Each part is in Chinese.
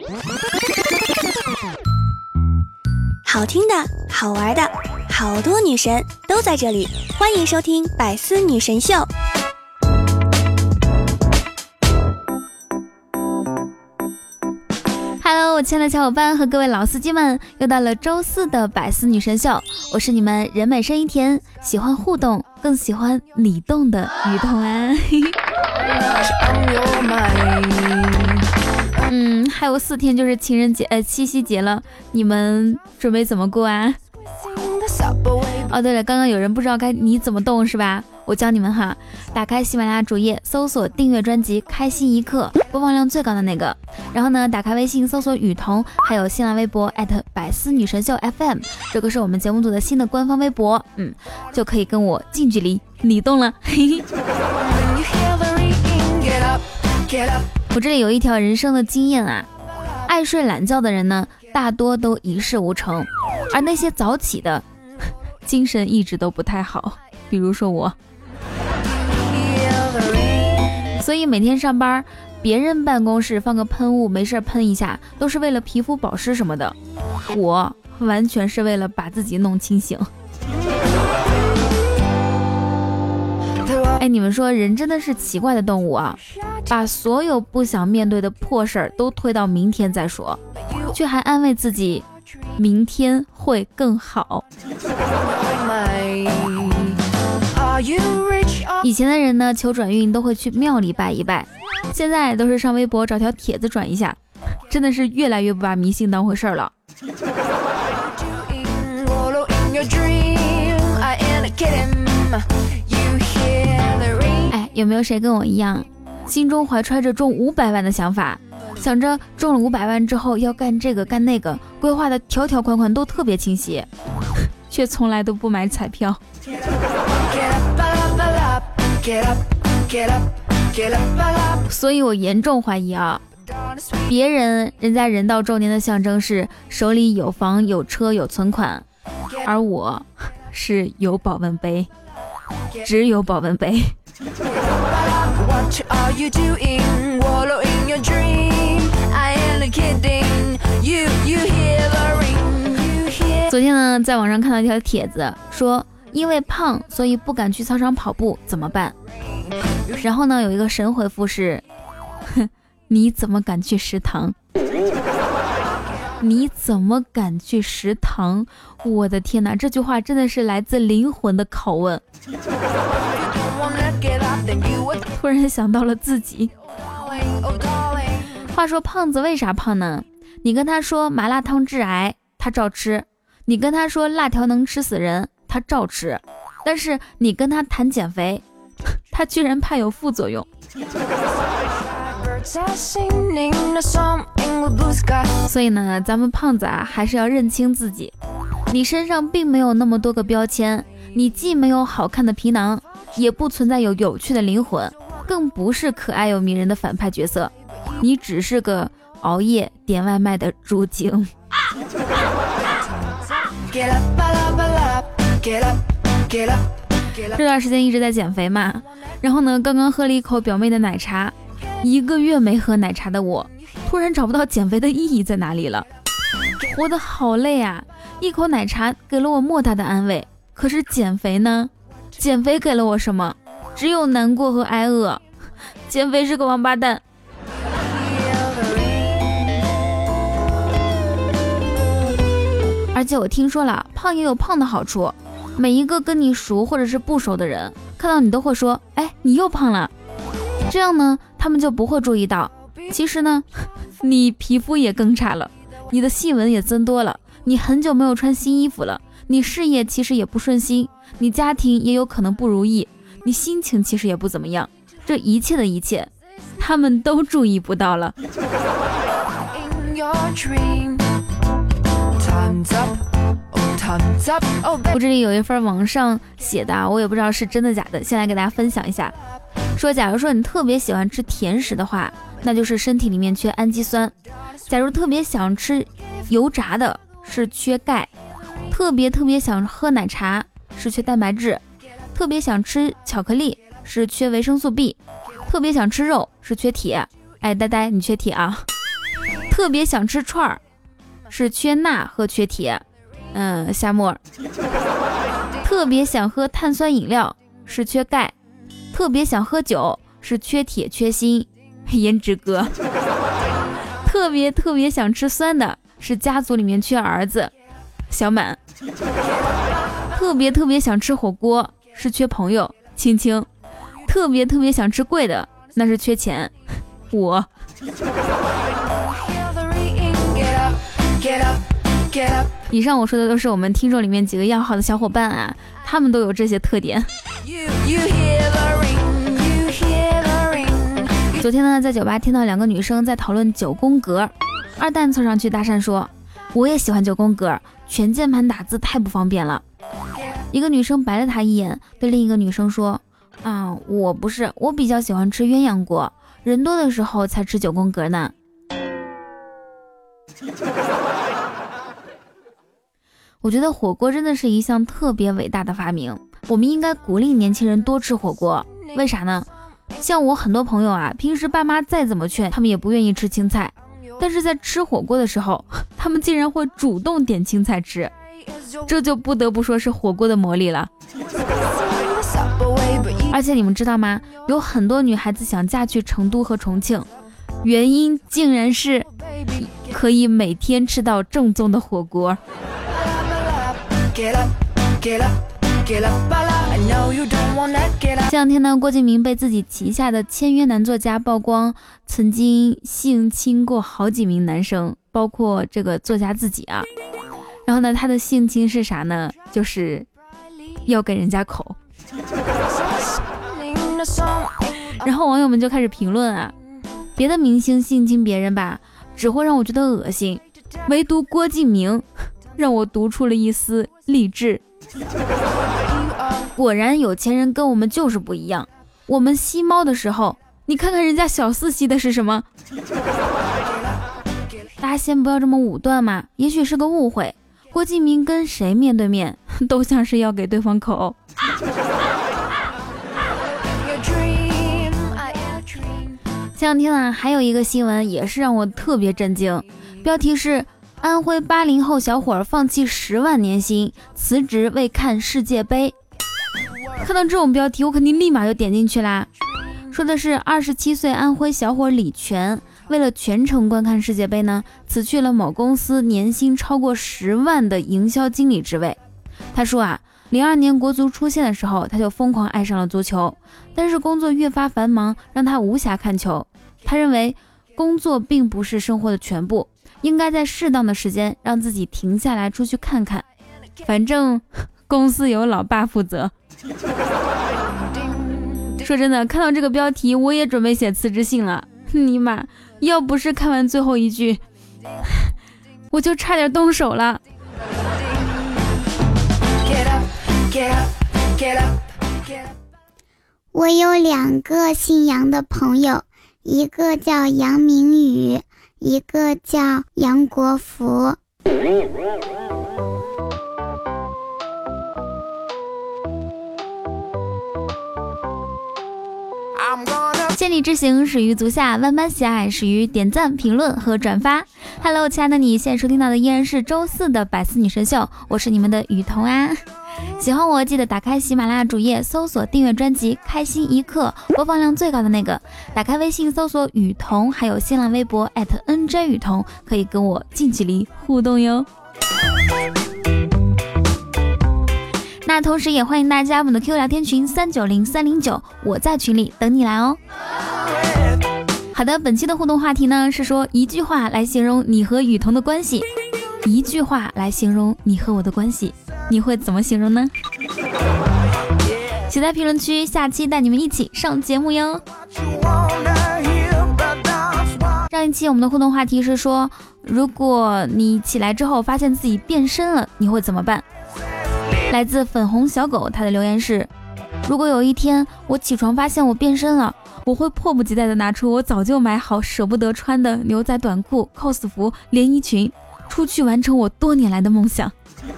好听的，好玩的，好多女神都在这里，欢迎收听百思女神秀。 Hello， 我亲爱的小伙伴和各位老司机们，又到了周四的百思女神秀，我是你们人美声音甜，喜欢互动，更喜欢你动的雨桐啊。还有4天就是情人节七夕节了，你们准备怎么过啊？哦对了，刚刚有人不知道该你怎么动是吧？我教你们哈，打开喜马拉雅主页，搜索订阅专辑开心一刻，播放量最高的那个，然后呢打开微信搜索雨桐，还有新浪微博百思女神秀 FM， 这个是我们节目组的新的官方微博，就可以跟我近距离你动了。我这里有一条人生的经验啊，爱睡懒觉的人呢，大多都一事无成，而那些早起的精神一直都不太好，比如说我。所以每天上班，别人办公室放个喷雾没事喷一下，都是为了皮肤保湿什么的，我完全是为了把自己弄清醒。你们说人真的是奇怪的动物啊，把所有不想面对的破事儿都推到明天再说，却还安慰自己明天会更好。以前的人呢，求转运都会去庙里拜一拜，现在都是上微博找条帖子转一下，真的是越来越不把迷信当回事了。有没有谁跟我一样，心中怀揣着中500万的想法，想着中了500万之后要干这个干那个，规划的条条款款都特别清晰，却从来都不买彩票。所以我严重怀疑啊，人家人到中年的象征是手里有房有车有存款，而我是有保温杯，只有保温杯。昨天呢，在网上看到一条帖子，说因为胖所以不敢去操场跑步怎么办？然后呢，有一个神回复是你怎么敢去食堂？你怎么敢去食堂？我的天哪，这句话真的是来自灵魂的拷问。突然想到了自己。话说胖子为啥胖呢？你跟他说麻辣烫致癌，他照吃；你跟他说辣条能吃死人，他照吃。但是你跟他谈减肥，他居然怕有副作用。所以呢，咱们胖子啊，还是要认清自己，你身上并没有那么多个标签，你既没有好看的皮囊，也不存在有趣的灵魂，更不是可爱又迷人的反派角色，你只是个熬夜点外卖的猪精。这段时间一直在减肥嘛，然后呢，刚刚喝了一口表妹的奶茶，1个月没喝奶茶的我，突然找不到减肥的意义在哪里了，活得好累啊！一口奶茶给了我莫大的安慰，可是减肥呢？减肥给了我什么？只有难过和挨饿。减肥是个王八蛋。而且我听说了，胖也有胖的好处，每一个跟你熟或者是不熟的人，看到你都会说，你又胖了。这样呢，他们就不会注意到，其实呢，你皮肤也更差了，你的细纹也增多了，你很久没有穿新衣服了，你事业其实也不顺心，你家庭也有可能不如意，你心情其实也不怎么样，这一切的一切，他们都注意不到了。我这里有一份网上写的，我也不知道是真的假的，先来给大家分享一下。说假如说你特别喜欢吃甜食的话，那就是身体里面缺氨基酸；假如特别想吃油炸的，是缺钙；特别想喝奶茶，是缺蛋白质；特别想吃巧克力，是缺维生素 B；特别想吃肉，是缺铁。呆呆你缺铁啊！ 特别想吃串儿，是缺钠和缺铁，夏沫。特别想喝碳酸饮料，是缺钙。特别想喝酒，是缺铁缺锌，颜值哥。特别想吃酸的，是家族里面缺儿子，小满。特别想吃火锅，是缺朋友，青青。特别想吃贵的，那是缺钱，我。以上我说的都是我们听众里面几个要好的小伙伴啊，他们都有这些特点。昨天呢，在酒吧听到2个女生在讨论9宫格，二蛋凑上去搭讪说，我也喜欢9宫格，全键盘打字太不方便了。一个女生白了他一眼，对另一个女生说，我不是，我比较喜欢吃鸳鸯锅，人多的时候才吃9宫格呢。我觉得火锅真的是一项特别伟大的发明，我们应该鼓励年轻人多吃火锅。为啥呢？像我很多朋友啊，平时爸妈再怎么劝，他们也不愿意吃青菜，但是在吃火锅的时候，他们竟然会主动点青菜吃，这就不得不说是火锅的魔力了。而且你们知道吗？有很多女孩子想嫁去成都和重庆，原因竟然是可以每天吃到正宗的火锅。这两天呢，郭敬明被自己旗下的签约男作家曝光曾经性侵过好几名男生，包括这个作家自己啊。然后呢，他的性侵是啥呢？就是要给人家口。然后网友们就开始评论啊，别的明星性侵别人吧，只会让我觉得恶心，唯独郭敬明让我读出了一丝励志。果然有钱人跟我们就是不一样，我们吸猫的时候，你看看人家小四吸的是什么。大家先不要这么武断嘛，也许是个误会，郭敬明跟谁面对面都像是要给对方口。前两天啊，还有一个新闻也是让我特别震惊，标题是安徽80后小伙放弃10万年薪辞职为看世界杯。看到这种标题，我肯定立马就点进去啦。说的是27岁安徽小伙李全，为了全程观看世界杯呢，辞去了某公司年薪超过10万的营销经理职位。他说啊，02年国足出现的时候，他就疯狂爱上了足球，但是工作越发繁忙，让他无暇看球。他认为工作并不是生活的全部，应该在适当的时间让自己停下来出去看看，反正公司由老爸负责。说真的，看到这个标题我也准备写辞职信了，尼玛，要不是看完最后一句我就差点动手了。 我有2个姓杨的朋友，一个叫杨明宇，一个叫杨国福。 千里之行始于足下，万般喜爱始于点赞、评论和转发。Hello， 亲爱的你，现在收听到的依然是周4的百思女神秀，我是你们的雨桐啊。喜欢我记得打开喜马拉雅主页搜索订阅专辑开心一刻，播放量最高的那个，打开微信搜索雨桐，还有新浪微博@NJ 雨桐，可以跟我近距离互动哟。那同时也欢迎大家加我们的 Q 聊天群390309，我在群里等你来哦。好的，本期的互动话题呢是说一句话来形容你和雨桐的关系，一句话来形容你和我的关系，你会怎么形容呢？写在评论区，下期带你们一起上节目哟。上一期我们的互动话题是说，如果你起来之后发现自己变身了，你会怎么办？来自粉红小狗，他的留言是，如果有一天我起床发现我变身了，我会迫不及待地拿出我早就买好舍不得穿的牛仔短裤、cos 服、连衣裙，出去完成我多年来的梦想。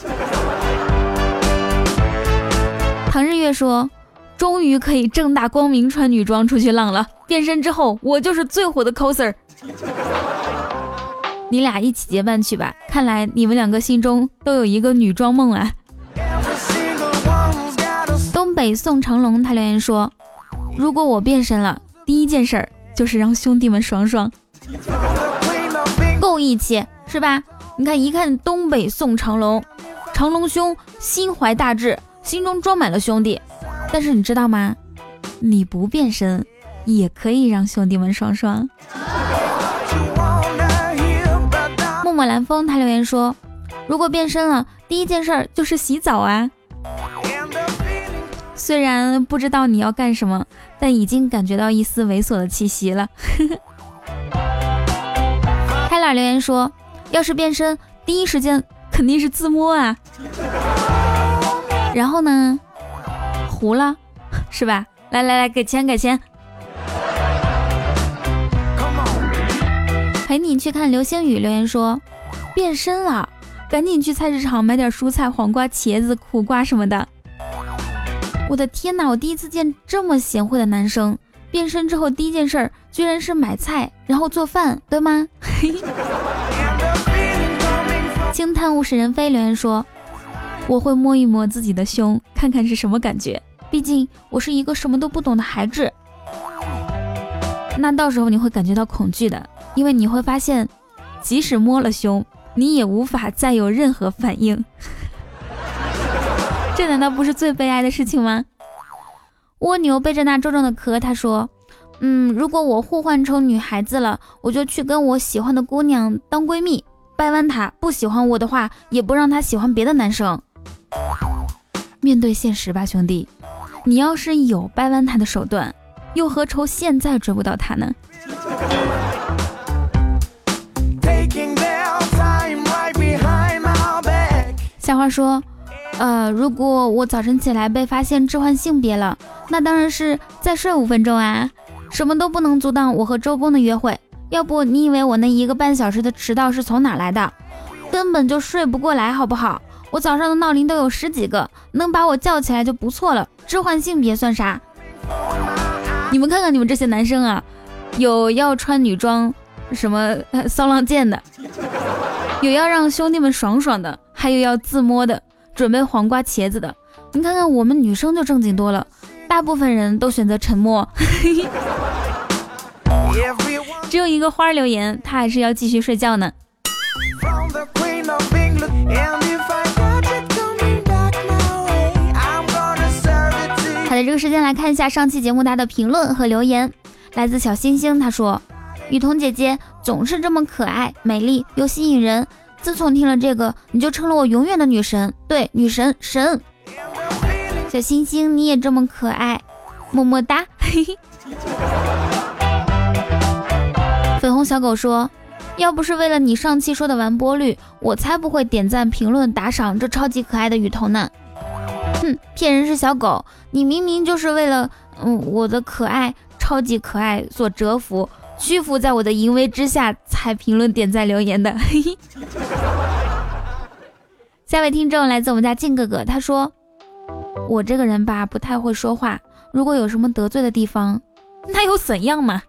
唐日月说，终于可以正大光明穿女装出去浪了，变身之后我就是最火的 coser。 你俩一起结伴去吧，看来你们两个心中都有一个女装梦啊。东北宋长龙他留言说，如果我变身了，第一件事就是让兄弟们爽爽，够义气是吧？你看一看东北宋长龙，长龙兄心怀大志，心中装满了兄弟。但是你知道吗？你不变身也可以让兄弟们爽爽。默默蓝风他留言说，如果变身了，第一件事就是洗澡啊。虽然不知道你要干什么，但已经感觉到一丝猥琐的气息了。开朗留言说，要是变身，第一时间肯定是自摸啊。然后呢，糊了是吧？来给钱。陪你去看流星雨留言说，变身了，赶紧去菜市场买点蔬菜，黄瓜、茄子、苦瓜什么的。我的天哪，我第一次见这么贤惠的男生，变身之后第一件事居然是买菜然后做饭，对吗？惊叹物是人非留言说，我会摸一摸自己的胸，看看是什么感觉，毕竟我是一个什么都不懂的孩子。那到时候你会感觉到恐惧的，因为你会发现即使摸了胸，你也无法再有任何反应。这难道不是最悲哀的事情吗？蜗牛背着那重重的壳，他说，如果我互换成女孩子了，我就去跟我喜欢的姑娘当闺蜜，掰弯她，不喜欢我的话也不让她喜欢别的男生。面对现实吧兄弟，你要是有掰弯她的手段，又何愁现在追不到她呢？夏花说，如果我早晨起来被发现置换性别了，那当然是再睡5分钟啊，什么都不能阻挡我和周公的约会。要不你以为我那1个半小时的迟到是从哪来的？根本就睡不过来好不好？我早上的闹铃都有10几个，能把我叫起来就不错了，置换性别算啥？你们看看你们这些男生啊，有要穿女装什么骚浪贱的，有要让兄弟们爽爽的，还有要自摸的，准备黄瓜茄子的。你看看我们女生就正经多了，大部分人都选择沉默。只有一个花留言，他还是要继续睡觉呢。好的，这个时间来看一下上期节目大家的评论和留言。来自小星星，他说，雨桐姐姐总是这么可爱美丽又吸引人，自从听了这个，你就成了我永远的女神，对，女神神。小星星你也这么可爱，么么哒。粉红小狗说，要不是为了你上期说的完播率，我才不会点赞评论打赏这超级可爱的雨桐呢。哼，骗人是小狗，你明明就是为了我的可爱超级可爱所折服，屈服在我的淫威之下才评论点赞留言的。下位听众来自我们家静哥哥，他说，我这个人吧不太会说话，如果有什么得罪的地方，那又怎样嘛？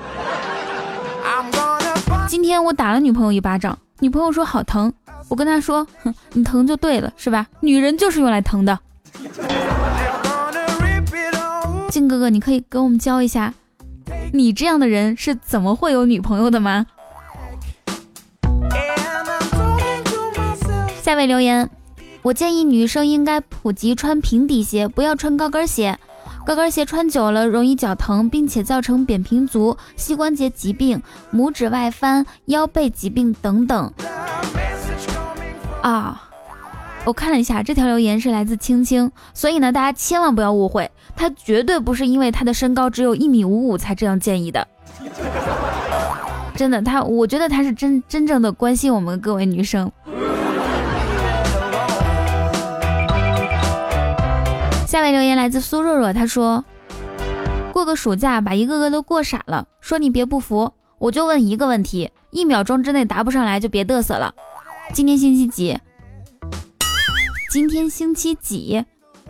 今天我打了女朋友一巴掌，女朋友说好疼，我跟她说，你疼就对了是吧？女人就是用来疼的。静哥哥，你可以跟我们教一下，你这样的人是怎么会有女朋友的吗？下位留言，我建议女生应该普及穿平底鞋，不要穿高跟鞋。高跟鞋穿久了容易脚疼，并且造成扁平足、膝关节疾病、拇指外翻、腰背疾病等等。我看了一下，这条留言是来自青青，所以呢，大家千万不要误会，他绝对不是因为他的身高只有1.55米才这样建议的。真的，我觉得他是真正的关心我们各位女生。下位留言来自苏若若，他说，过个暑假把一个个都过傻了，说你别不服，我就问一个问题，1秒钟之内答不上来就别嘚瑟了。今天星期几？今天星期几？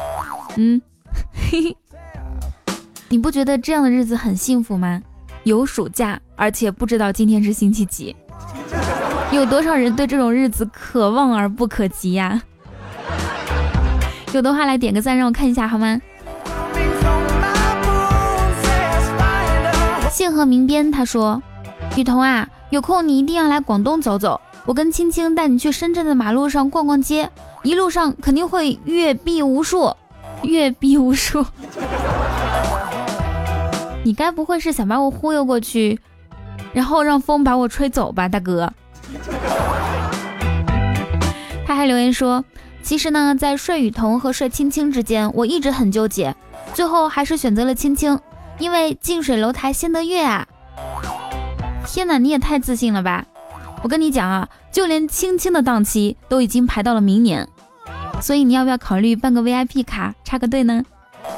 你不觉得这样的日子很幸福吗？有暑假，而且不知道今天是星期几。 有多少人对这种日子可望而不可及呀？有的话来点个赞让我看一下好吗？信和明边他说，雨桐啊，有空你一定要来广东走走，我跟青青带你去深圳的马路上逛逛街，一路上肯定会阅币无数。你该不会是想把我忽悠过去，然后让风把我吹走吧，大哥？他还留言说，其实呢，在睡雨桐和睡青青之间，我一直很纠结，最后还是选择了青青，因为近水楼台先得月啊！天哪，你也太自信了吧！我跟你讲啊，就连青青的档期都已经排到了明年，所以你要不要考虑办个 VIP 卡插个队呢？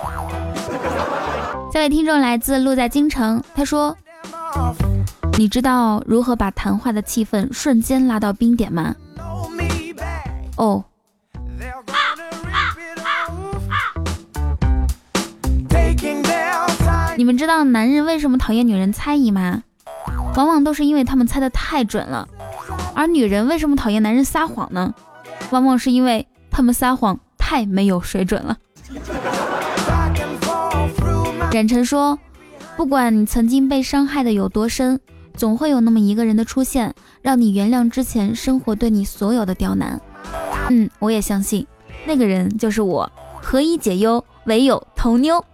这位听众来自路在京城，他说，你知道如何把谈话的气氛瞬间拉到冰点吗？哦，你们知道男人为什么讨厌女人猜疑吗？往往都是因为他们猜得太准了。而女人为什么讨厌男人撒谎呢？往往是因为他们撒谎太没有水准了。冉晨说，不管你曾经被伤害的有多深，总会有那么一个人的出现，让你原谅之前生活对你所有的刁难。我也相信那个人就是我，何以解忧，唯有头妞。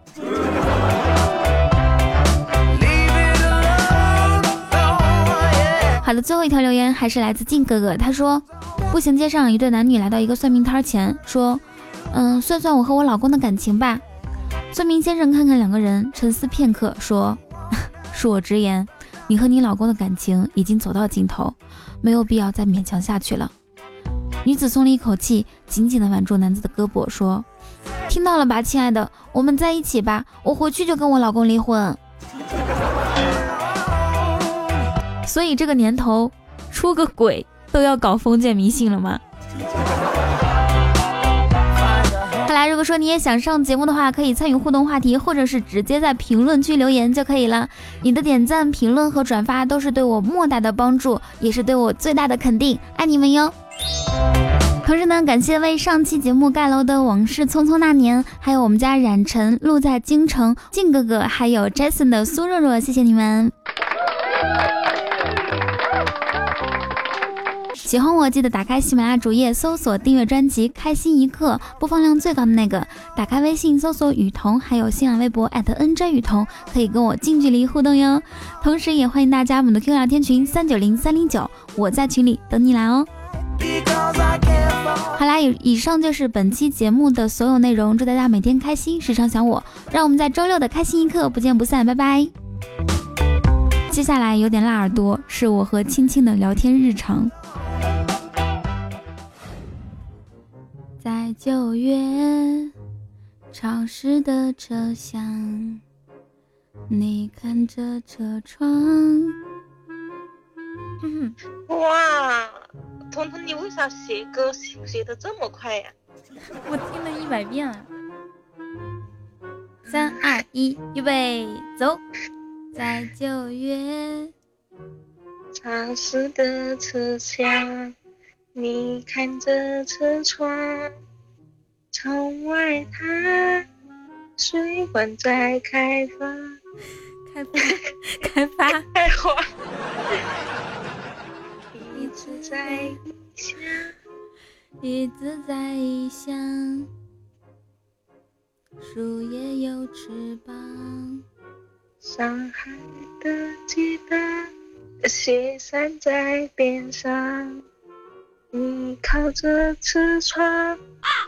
好的，最后一条留言还是来自静哥哥，他说，步行街上一对男女来到一个算命摊前，说，算算我和我老公的感情吧。算命先生看看两个人，沉思片刻，说，恕我直言，你和你老公的感情已经走到尽头，没有必要再勉强下去了。女子松了一口气，紧紧地挽住男子的胳膊，说，听到了吧，亲爱的，我们在一起吧，我回去就跟我老公离婚。所以这个年头出个轨都要搞封建迷信了吗？好啦，如果说你也想上节目的话，可以参与互动话题，或者是直接在评论区留言就可以了。你的点赞、评论和转发都是对我莫大的帮助，也是对我最大的肯定，爱你们哟。同时呢，感谢为上期节目盖楼的往事匆匆那年，还有我们家冉晨、路在京城、静哥哥，还有 Jason 的苏若若，谢谢你们。喜欢我记得打开喜马拉雅主页搜索订阅专辑开心一刻，播放量最高的那个，打开微信搜索雨桐，还有新浪微博@NJ雨桐，可以跟我近距离互动哟。同时也欢迎大家我们的 QQ 聊天群390309，我在群里等你来哦。好啦，以上就是本期节目的所有内容，祝大家每天开心，时常想我，让我们在周六的开心一刻不见不散，拜拜。接下来有点辣耳朵，是我和青青的聊天日常。在9月潮湿的车厢，你看着车窗。 哇，彤彤，你为啥写歌写得这么快呀？ 我听了100遍了。3、2、1，预备，走！在9月潮湿的车厢，你看着车窗，窗外它水管在开发， 开花， 一直在异乡， 一直在异乡，树叶有翅膀， 上海的街道，雪山在边上，你靠着车窗。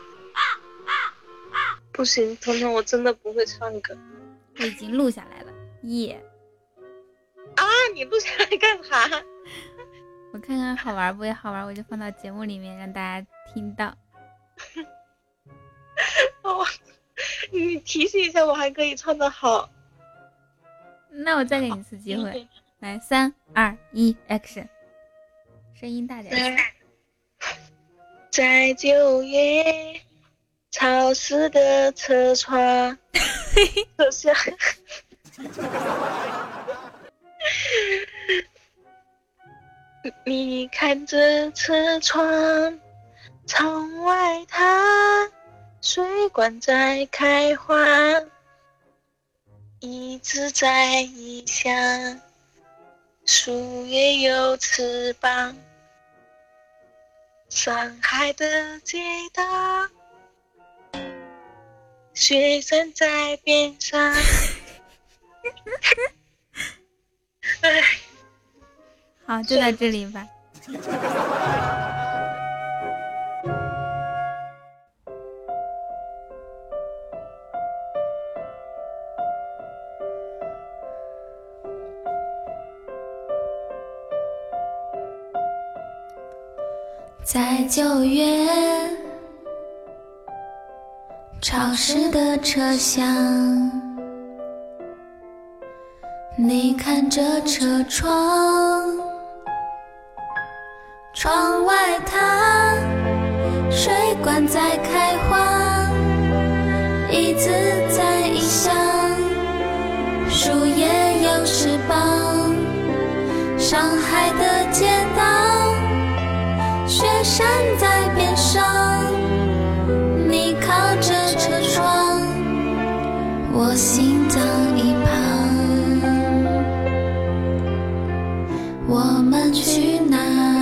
不行，彤彤，我真的不会唱歌。 我已经录下来了，耶！ 啊，你录下来干啥？ 我看看好玩不好玩，我就放到节目里面让大家听到。 哦，你提示一下，我还可以唱得好。 那我再给你一次机会，来，3、2、1 ，Action！ 声音大点。 在9月潮湿的车窗，车厢。 你看着车窗，窗外它水管在开花，一直在异乡，树也有翅膀。上海的街道，雪山在边上。 好，就到这里吧。 在9月潮湿的车厢，你看着车窗，窗外它水管在开花，椅子在异乡，树叶有翅膀。上海的街道，雪山在边上，你靠着车窗，我心脏一旁。我们去哪？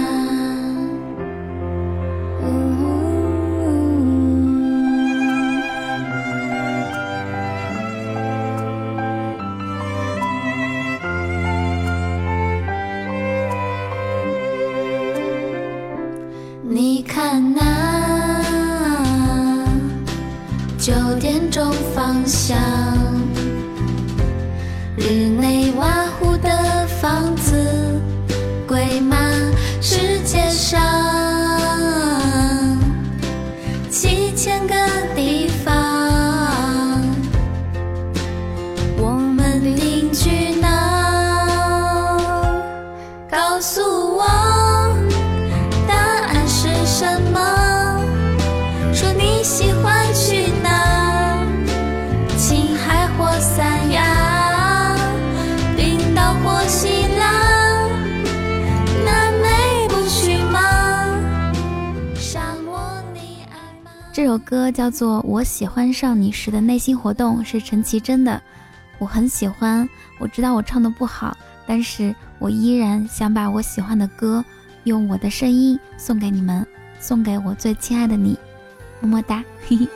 你看那9点钟方向，日内瓦湖的房子贵吗？世界上7000个地方，我们定居哪？告诉我答案是什么？说你喜欢去哪？青海或三亚，冰岛或希腊，南美不去吗？沙漠你爱吗？ 这首歌叫做《我喜欢上你时的内心活动》，是陈绮贞的。我很喜欢，我知道我唱的不好，但是我依然想把我喜欢的歌用我的声音送给你们，送给我最亲爱的你，么么哒，嘿嘿。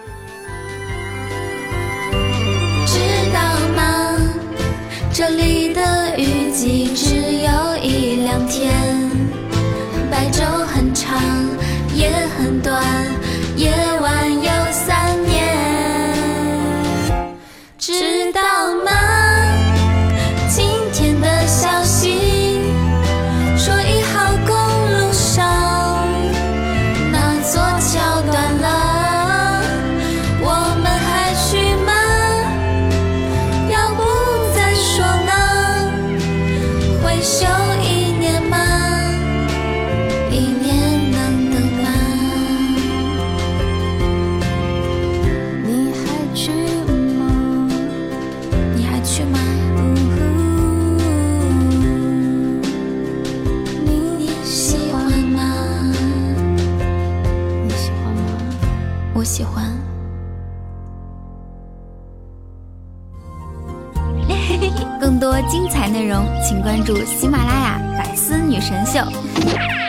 知道吗？这里的雨季只有1-2天，白昼很长，夜很短，夜晚有3年。知道吗？今天的消息说1号公路上那座桥断了，我们还去吗？要不再说呢？会休1年吗？1年能等吗？你还去吗？你还去吗？你喜欢吗？ 你喜欢吗？ 我喜欢。 更多精彩内容请关注喜马拉雅百思女神秀。